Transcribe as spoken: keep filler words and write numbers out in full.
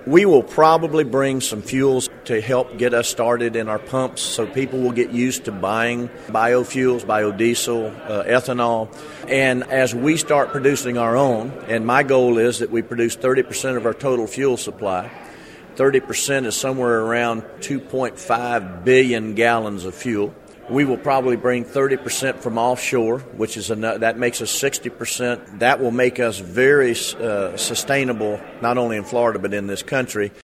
We will probably bring some fuels to help get us started in our pumps so people will get used to buying biofuels, biodiesel, uh, ethanol. And as we start producing our own, and my goal is that we produce thirty percent of our total fuel supply. thirty percent is somewhere around two point five billion gallons of fuel. We will probably bring thirty percent from offshore, which is enough, that makes us sixty percent. That will make us very uh, sustainable, not only in Florida but in this country.